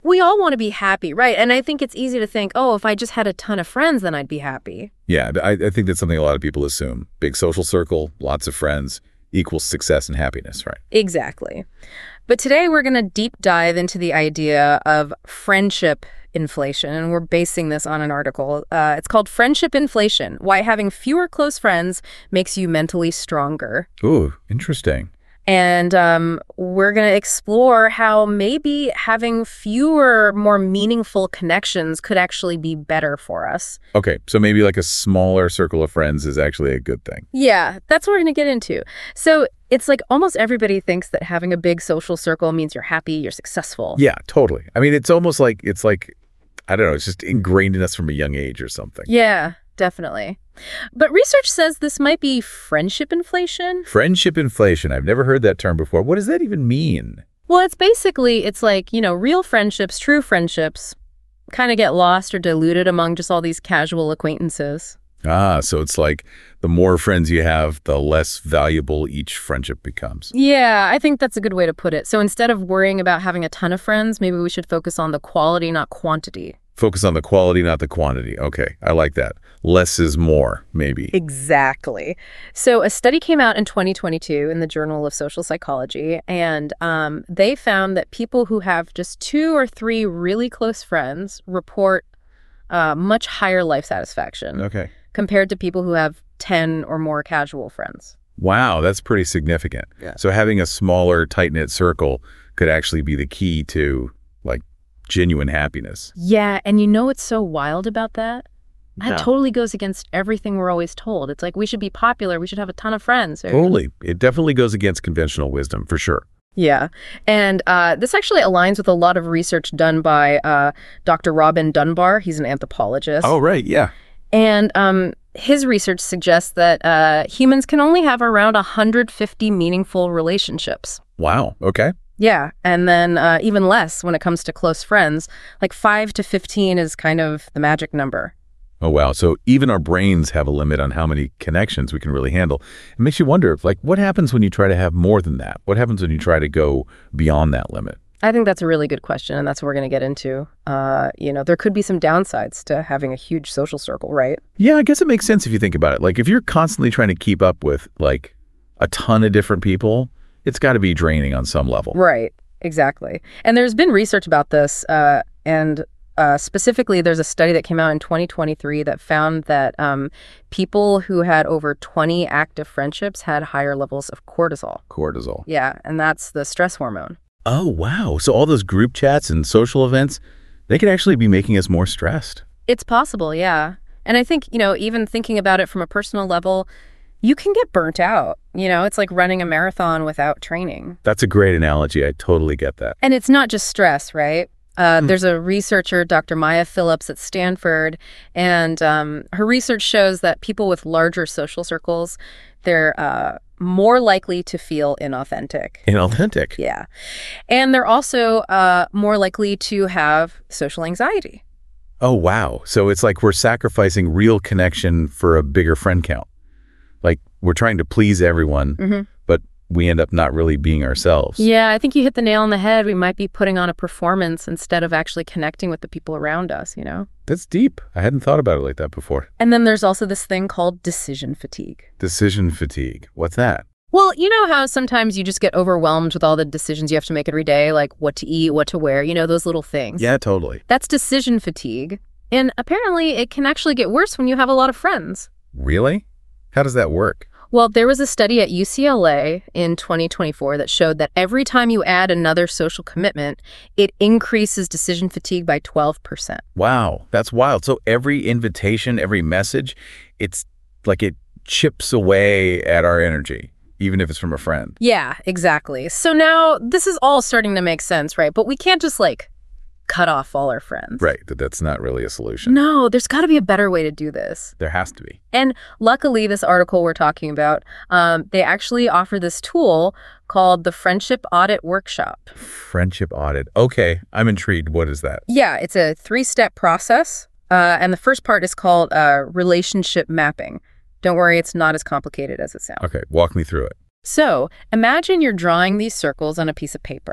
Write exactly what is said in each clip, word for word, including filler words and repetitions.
We all want to be happy, right? And I think it's easy to think, oh, if I just had a ton of friends, then I'd be happy. Yeah, I, I think that's something a lot of people assume. Big social circle, lots of friends, equals success and happiness, right? Exactly. But today we're going to deep dive into the idea of friendship inflation, and we're basing this on an article. Uh, it's called Friendship Inflation, Why Having Fewer Close Friends Makes You Mentally Stronger. Ooh, interesting. And um, we're going to explore how maybe having fewer, more meaningful connections could actually be better for us. Okay, so maybe like a smaller circle of friends is actually a good thing. Yeah, that's what we're going to get into. So it's like almost everybody thinks that having a big social circle means you're happy, you're successful. Yeah, totally. I mean, it's almost like, it's like, I don't know, it's just ingrained in us from a young age or something. Yeah, definitely. But research says this might be friendship inflation. Friendship inflation. I've never heard that term before. What does that even mean? Well, it's basically, it's like, you know, real friendships, true friendships kind of get lost or diluted among just all these casual acquaintances. Ah, so it's like the more friends you have, the less valuable each friendship becomes. Yeah, I think that's a good way to put it. So instead of worrying about having a ton of friends, maybe we should focus on the quality, not quantity. Focus on the quality, not the quantity. Okay, I like that. Less is more, maybe. Exactly. So a study came out in twenty twenty-two in the Journal of Social Psychology, and um, they found that people who have just two or three really close friends report uh, much higher life satisfaction. Okay. Compared to people who have ten or more casual friends. Wow, that's pretty significant. Yeah. So having a smaller, tight-knit circle could actually be the key to, like, genuine happiness. Yeah, and you know what's so wild about that? That Yeah. totally goes against everything we're always told. It's like we should be popular, we should have a ton of friends. Or... Totally. It definitely goes against conventional wisdom, for sure. Yeah, and uh, this actually aligns with a lot of research done by uh, Doctor Robin Dunbar. He's an anthropologist. Oh, right, yeah. And um, his research suggests that uh, humans can only have around one hundred fifty meaningful relationships. Wow, okay. Yeah, and then uh, even less when it comes to close friends. Like five to fifteen is kind of the magic number. Oh, wow. So even our brains have a limit on how many connections we can really handle. It makes you wonder, like, what happens when you try to have more than that? What happens when you try to go beyond that limit? I think that's a really good question, and that's what we're going to get into. Uh, you know, there could be some downsides to having a huge social circle, right? Yeah, I guess it makes sense if you think about it. Like, if you're constantly trying to keep up with, like, a ton of different people, it's got to be draining on some level. Right, exactly. And there's been research about this, uh, and uh, specifically there's a study that came out in twenty twenty-three that found that um, people who had over twenty active friendships had higher levels of cortisol. Cortisol. Yeah, and that's the stress hormone. Oh, wow. So all those group chats and social events, they could actually be making us more stressed. It's possible, yeah. And I think, you know, even thinking about it from a personal level, you can get burnt out. You know, it's like running a marathon without training. That's a great analogy. I totally get that. And it's not just stress, right? Uh, mm. There's a researcher, Doctor Maya Phillips at Stanford, and um, her research shows that people with larger social circles, they're uh, more likely to feel inauthentic. Inauthentic? Yeah. And they're also uh, more likely to have social anxiety. Oh, wow. So it's like we're sacrificing real connection for a bigger friend count. Like we're trying to please everyone, mm-hmm. but we end up not really being ourselves. Yeah, I think you hit the nail on the head. We might be putting on a performance instead of actually connecting with the people around us, you know? That's deep. I hadn't thought about it like that before. And then there's also this thing called decision fatigue. Decision fatigue. What's that? Well, you know how sometimes you just get overwhelmed with all the decisions you have to make every day, like what to eat, what to wear, you know, those little things. Yeah, totally. That's decision fatigue. And apparently it can actually get worse when you have a lot of friends. Really? How does that work? Well, there was a study at U C L A in twenty twenty-four that showed that every time you add another social commitment, it increases decision fatigue by twelve percent. Wow, that's wild. So every invitation, every message, it's like it chips away at our energy, even if it's from a friend. Yeah, exactly. So now this is all starting to make sense, right? But we can't just like cut off all our friends. Right, that that's not really a solution. No, there's got to be a better way to do this. There has to be. And luckily, this article we're talking about, um, they actually offer this tool called the Friendship Audit Workshop. Friendship Audit. Okay, I'm intrigued. What is that? Yeah, it's a three-step process. Uh, and the first part is called uh, relationship mapping. Don't worry, it's not as complicated as it sounds. Okay, walk me through it. So imagine you're drawing these circles on a piece of paper.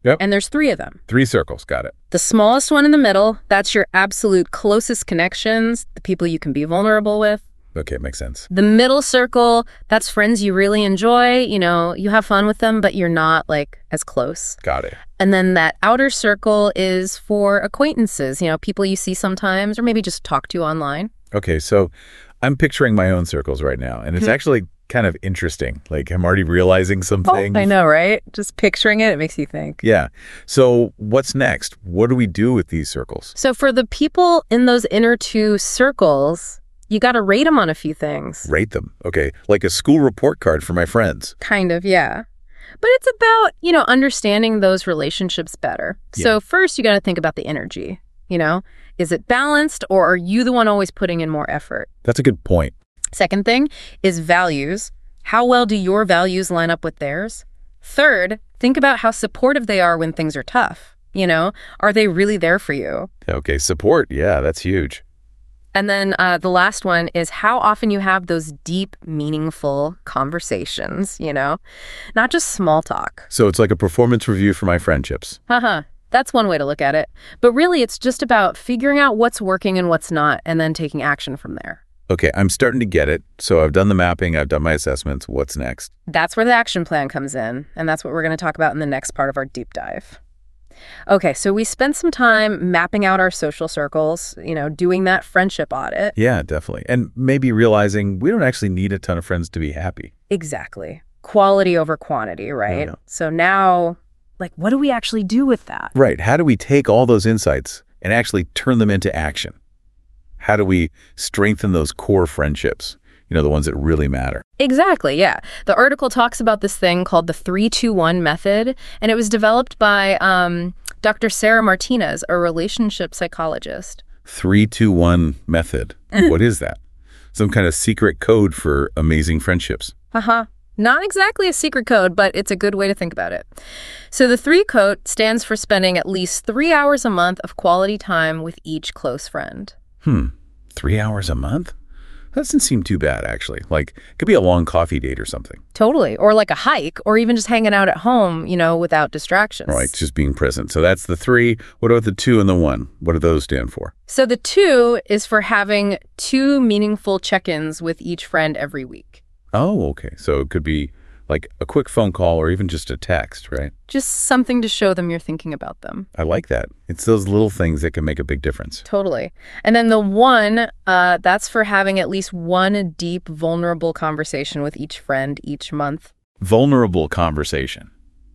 Yep. And there's three of them. Three circles. Got it. The smallest one in the middle, that's your absolute closest connections, the people you can be vulnerable with. Okay, makes sense. The middle circle, that's friends you really enjoy. You know, you have fun with them, but you're not, like, as close. Got it. And then that outer circle is for acquaintances, you know, people you see sometimes or maybe just talk to online. Okay, so I'm picturing my own circles right now, and it's actually kind of interesting. Like, I'm already realizing some things. Oh, I know, right? Just picturing it, it makes you think. Yeah. So what's next? What do we do with these circles? So for the people in those inner two circles, you got to rate them on a few things. Rate them. Okay. Like a school report card for my friends. Kind of, yeah. But it's about, you know, understanding those relationships better. Yeah. So first, you got to think about the energy, you know? Is it balanced, or are you the one always putting in more effort? That's a good point. Second thing is values. How well do your values line up with theirs? Third, think about how supportive they are when things are tough. You know, are they really there for you? Okay. Support. Yeah, that's huge. And then uh, the last one is how often you have those deep, meaningful conversations, you know, not just small talk. So it's like a performance review for my friendships. Haha. That's one way to look at it. But really, it's just about figuring out what's working and what's not, and then taking action from there. Okay, I'm starting to get it. So I've done the mapping, I've done my assessments. What's next? That's where the action plan comes in, and that's what we're going to talk about in the next part of our deep dive. Okay, so we spent some time mapping out our social circles, you know, doing that friendship audit. Yeah, definitely. And maybe realizing we don't actually need a ton of friends to be happy. Exactly. Quality over quantity, right? Yeah. So now, like, what do we actually do with that? Right. How do we take all those insights and actually turn them into action? How do we strengthen those core friendships? You know, the ones that really matter. Exactly, yeah. The article talks about this thing called the three two one method, and it was developed by um, Doctor Sarah Martinez, a relationship psychologist. three two one method. What is that? Some kind of secret code for amazing friendships. Uh-huh. Not exactly a secret code, but it's a good way to think about it. So the three code stands for spending at least three hours a month of quality time with each close friend. Hmm. Three hours a month? That doesn't seem too bad, actually. Like, it could be a long coffee date or something. Totally. Or like a hike, or even just hanging out at home, you know, without distractions. Right, just being present. So that's the three. What about the two and the one? What do those stand for? So the two is for having two meaningful check-ins with each friend every week. Oh, okay. So it could be like a quick phone call or even just a text, right? Just something to show them you're thinking about them. I like that. It's those little things that can make a big difference. Totally. And then the one, uh, that's for having at least one deep, vulnerable conversation with each friend each month. Vulnerable conversation.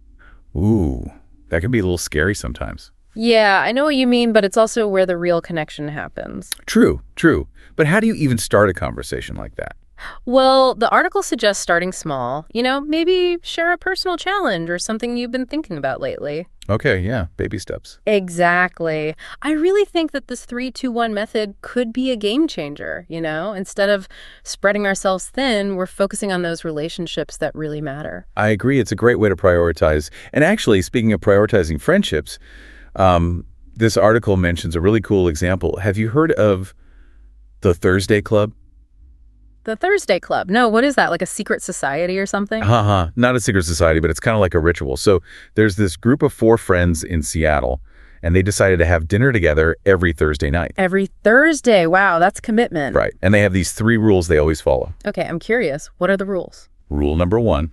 Ooh, that can be a little scary sometimes. Yeah, I know what you mean, but it's also where the real connection happens. True, true. But how do you even start a conversation like that? Well, the article suggests starting small. You know, maybe share a personal challenge or something you've been thinking about lately. Okay, yeah, baby steps. Exactly. I really think that this three two one method could be a game changer, you know? Instead of spreading ourselves thin, we're focusing on those relationships that really matter. I agree. It's a great way to prioritize. And actually, speaking of prioritizing friendships, um, this article mentions a really cool example. Have you heard of the Thursday Club? The Thursday Club. No, what is that? Like a secret society or something? Uh-huh. Not a secret society, but it's kind of like a ritual. So there's this group of four friends in Seattle, and they decided to have dinner together every Thursday night. Every Thursday. Wow, that's commitment. Right. And they have these three rules they always follow. Okay, I'm curious. What are the rules? Rule number one,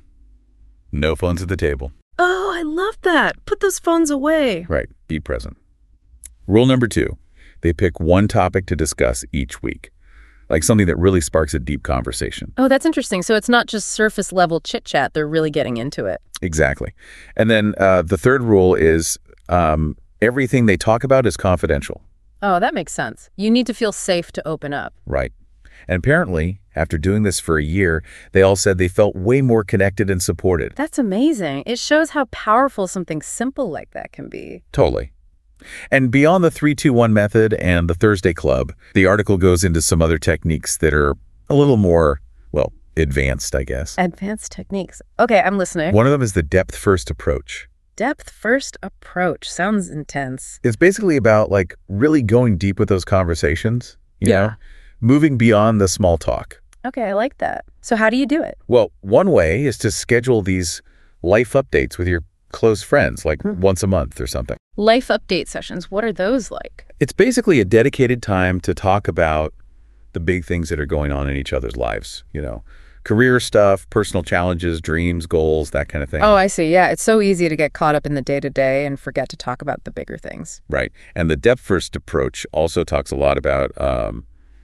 no phones at the table. Oh, I love that. Put those phones away. Right. Be present. Rule number two, they pick one topic to discuss each week. Like something that really sparks a deep conversation. Oh, that's interesting. So it's not just surface level chit chat. They're really getting into it. Exactly. And then uh, the third rule is um, everything they talk about is confidential. Oh, that makes sense. You need to feel safe to open up. Right. And apparently, after doing this for a year, they all said they felt way more connected and supported. That's amazing. It shows how powerful something simple like that can be. Totally. And beyond the three two one method and the Thursday Club, the article goes into some other techniques that are a little more, well, advanced, I guess. Advanced techniques. Okay, I'm listening. One of them is the depth-first approach. Depth-first approach. Sounds intense. It's basically about, like, really going deep with those conversations, you Yeah. know, moving beyond the small talk. Okay, I like that. So how do you do it? Well, one way is to schedule these life updates with your close friends, like once a month or something. Life update sessions, what are those like? It's basically a dedicated time to talk about the big things that are going on in each other's lives, you know, career stuff, personal challenges, dreams, goals, that kind of thing. Oh, I see. Yeah, it's so easy to get caught up in the day-to-day and forget to talk about the bigger things. Right. And the depth-first approach also talks a lot about um,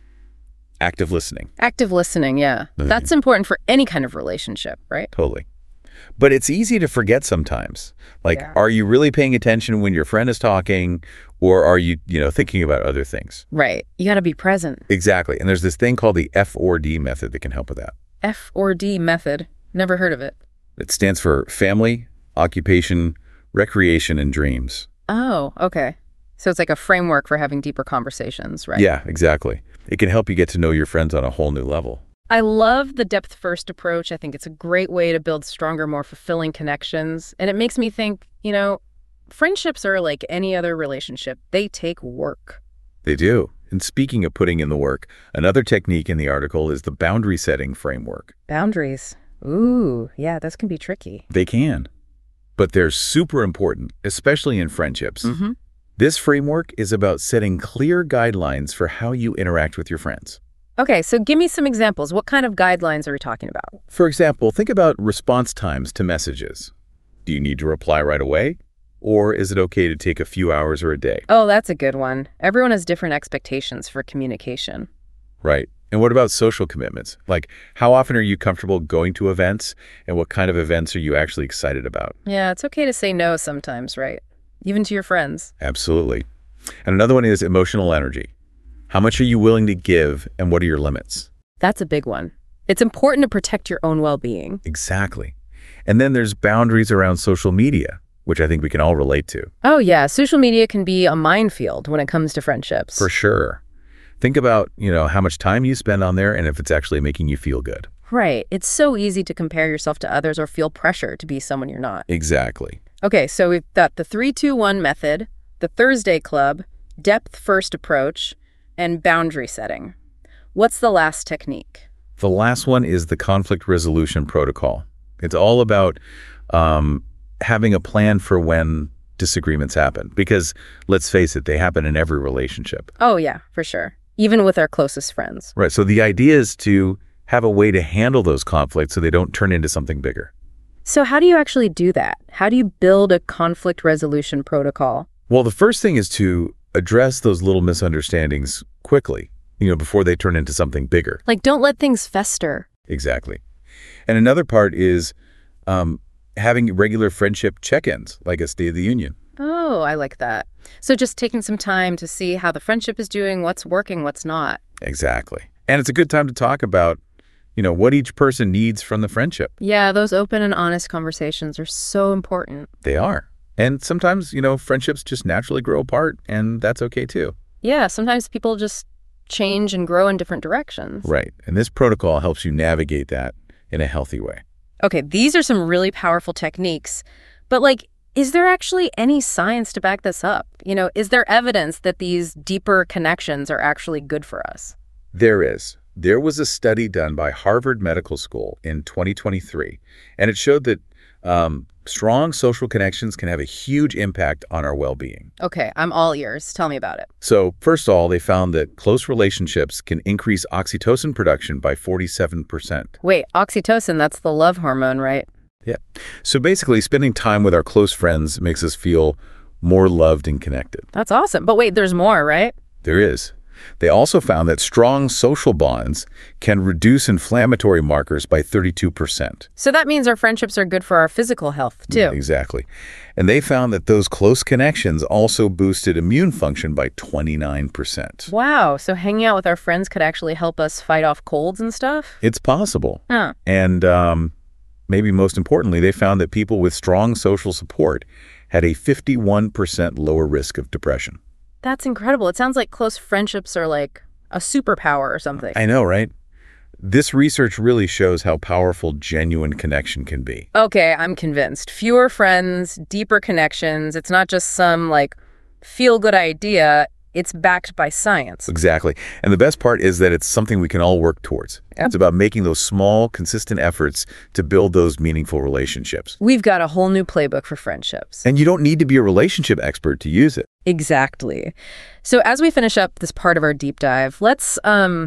active listening. Active listening, yeah. Mhm. That's important for any kind of relationship, right? Totally. But it's easy to forget sometimes. Like, Yeah. are you really paying attention when your friend is talking, or are you, you know, thinking about other things? Right. You got to be present. Exactly. And there's this thing called the F four D method that can help with that. F or D method. Never heard of it. It stands for family, occupation, recreation, and dreams. Oh, okay. So it's like a framework for having deeper conversations, right? Yeah, exactly. It can help you get to know your friends on a whole new level. I love the depth-first approach. I think it's a great way to build stronger, more fulfilling connections. And it makes me think, you know, friendships are like any other relationship. They take work. They do. And speaking of putting in the work, another technique in the article is the boundary setting framework. Boundaries. Ooh, yeah, this can be tricky. They can. But they're super important, especially in friendships. Mm-hmm. This framework is about setting clear guidelines for how you interact with your friends. Okay, so give me some examples. What kind of guidelines are we talking about? For example, think about response times to messages. Do you need to reply right away? Or is it okay to take a few hours or a day? Oh, that's a good one. Everyone has different expectations for communication. Right. And what about social commitments? Like, how often are you comfortable going to events, and what kind of events are you actually excited about? Yeah, it's okay to say no sometimes, right? Even to your friends. Absolutely. And another one is emotional energy. How much are you willing to give, and what are your limits? That's a big one. It's important to protect your own well-being. Exactly. And then there's boundaries around social media, which I think we can all relate to. Oh, yeah. Social media can be a minefield when it comes to friendships. For sure. Think about, you know, how much time you spend on there and if it's actually making you feel good. Right. It's so easy to compare yourself to others or feel pressure to be someone you're not. Exactly. Okay, so we've got the three two one method, the Thursday Club, depth-first approach, and boundary setting. What's the last technique? The last one is the conflict resolution protocol. It's all about um, having a plan for when disagreements happen. Because, let's face it, they happen in every relationship. Oh, yeah, for sure. Even with our closest friends. Right. So the idea is to have a way to handle those conflicts so they don't turn into something bigger. So how do you actually do that? How do you build a conflict resolution protocol? Well, the first thing is to address those little misunderstandings quickly, you know, before they turn into something bigger. Like, don't let things fester. Exactly. And another part is um, having regular friendship check-ins, like a State of the Union. Oh, I like that. So just taking some time to see how the friendship is doing, what's working, what's not. Exactly. And it's a good time to talk about, you know, what each person needs from the friendship. Yeah, those open and honest conversations are so important. They are. And sometimes, you know, friendships just naturally grow apart, and that's okay too. Yeah, sometimes people just change and grow in different directions. Right. And this protocol helps you navigate that in a healthy way. Okay, these are some really powerful techniques. But, like, is there actually any science to back this up? You know, is there evidence that these deeper connections are actually good for us? There is. There was a study done by Harvard Medical School in twenty twenty-three, and it showed that um, strong social connections can have a huge impact on our well-being. Okay, I'm all ears. Tell me about it. So first of all, they found that close relationships can increase oxytocin production by forty-seven percent. Wait, oxytocin, that's the love hormone, right? Yeah. So basically, spending time with our close friends makes us feel more loved and connected. That's awesome. But wait, there's more, right? There is. They also found that strong social bonds can reduce inflammatory markers by thirty-two percent. So that means our friendships are good for our physical health, too. Exactly. And they found that those close connections also boosted immune function by twenty-nine percent. Wow, so hanging out with our friends could actually help us fight off colds and stuff? It's possible. Huh. And um, maybe most importantly, they found that people with strong social support had a fifty-one percent lower risk of depression. That's incredible. It sounds like close friendships are like a superpower or something. I know, right? This research really shows how powerful genuine connection can be. Okay, I'm convinced. Fewer friends, deeper connections. It's not just some, like, feel-good idea. It's backed by science. Exactly. And the best part is that it's something we can all work towards. Yep. It's about making those small, consistent efforts to build those meaningful relationships. We've got a whole new playbook for friendships. And you don't need to be a relationship expert to use it. Exactly. So as we finish up this part of our deep dive, let's um,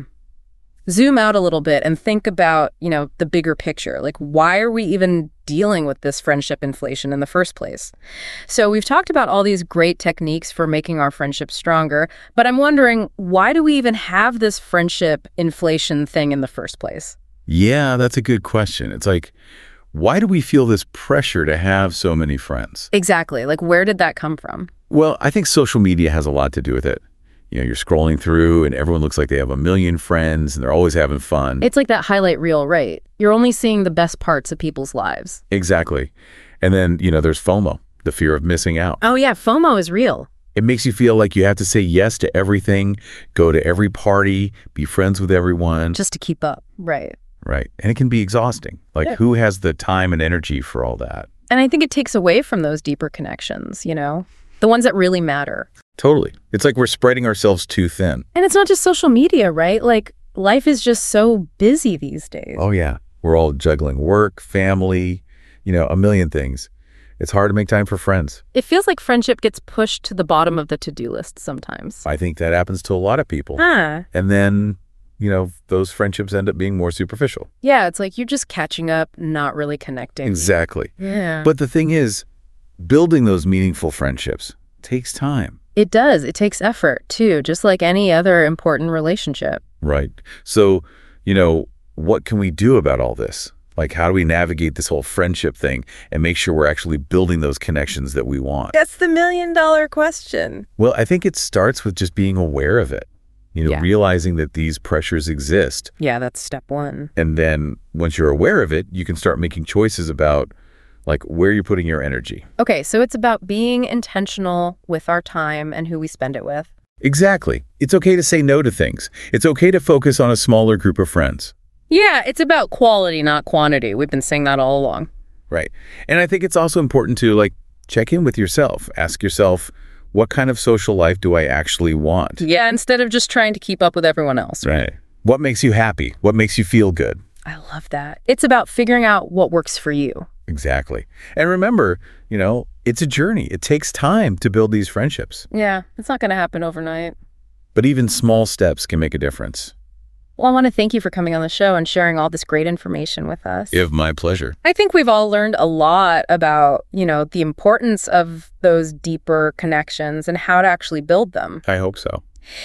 zoom out a little bit and think about, you know, the bigger picture. Like, why are we even dealing with this friendship inflation in the first place? So we've talked about all these great techniques for making our friendships stronger, but I'm wondering, why do we even have this friendship inflation thing in the first place? Yeah, that's a good question. It's like, why do we feel this pressure to have so many friends? Exactly. Like, where did that come from? Well, I think social media has a lot to do with it. You know, you're scrolling through and everyone looks like they have a million friends and they're always having fun. It's like that highlight reel, right? You're only seeing the best parts of people's lives. Exactly. And then, you know, there's FOMO, the fear of missing out. Oh, yeah. FOMO is real. It makes you feel like you have to say yes to everything, go to every party, be friends with everyone. Just to keep up. Right. Right. And it can be exhausting. Like, Yeah. who has the time and energy for all that? And I think it takes away from those deeper connections, you know, the ones that really matter. Totally. It's like we're spreading ourselves too thin. And it's not just social media, right? Like, life is just so busy these days. Oh, yeah. We're all juggling work, family, you know, a million things. It's hard to make time for friends. It feels like friendship gets pushed to the bottom of the to-do list sometimes. I think that happens to a lot of people. Huh. And then, you know, those friendships end up being more superficial. Yeah, it's like you're just catching up, not really connecting. Exactly. Yeah. But the thing is, building those meaningful friendships takes time. It does. It takes effort, too, just like any other important relationship. Right. So, you know, what can we do about all this? Like, how do we navigate this whole friendship thing and make sure we're actually building those connections that we want? That's the million dollar question. Well, I think it starts with just being aware of it, you know, Yeah. realizing that these pressures exist. Yeah, that's step one. And then once you're aware of it, you can start making choices about, like, where you're putting your energy. Okay, so it's about being intentional with our time and who we spend it with. Exactly. It's okay to say no to things. It's okay to focus on a smaller group of friends. Yeah, it's about quality, not quantity. We've been saying that all along. Right. And I think it's also important to, like, check in with yourself. Ask yourself, what kind of social life do I actually want? Yeah, instead of just trying to keep up with everyone else. Right. What makes you happy? What makes you feel good? I love that. It's about figuring out what works for you. Exactly. And remember, you know, it's a journey. It takes time to build these friendships. Yeah, it's not going to happen overnight. But even small steps can make a difference. Well, I want to thank you for coming on the show and sharing all this great information with us. If my pleasure. I think we've all learned a lot about, you know, the importance of those deeper connections and how to actually build them. I hope so.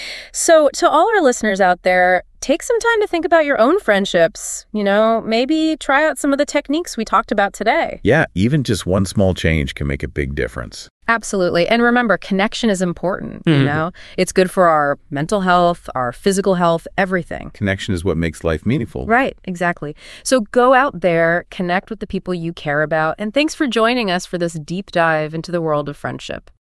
So to all our listeners out there, take some time to think about your own friendships. You know, maybe try out some of the techniques we talked about today. Yeah, even just one small change can make a big difference. Absolutely. And remember, connection is important, you Mhm. know? It's good for our mental health, our physical health, everything. Connection is what makes life meaningful. Right, exactly. So go out there, connect with the people you care about, and thanks for joining us for this deep dive into the world of friendship.